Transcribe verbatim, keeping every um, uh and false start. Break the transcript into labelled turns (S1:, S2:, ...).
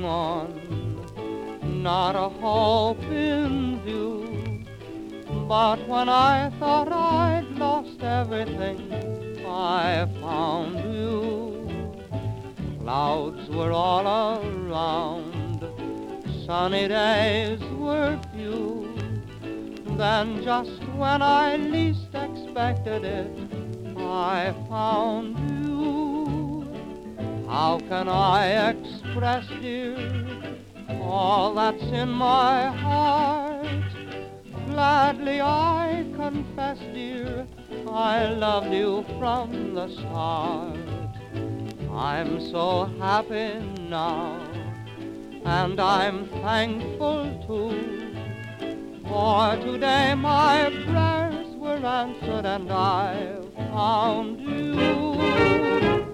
S1: holding on, not a hope in view. But when I thought I'd lost everything, I found you. Clouds were all around, sunny days were few. Then just when I least expected it, I found you. How can I express, dear, all that's in my heart? Gladly I confess, dear, I loved you from the start. I'm so happy now, and I'm thankful too, for today my prayers were answered and I found you.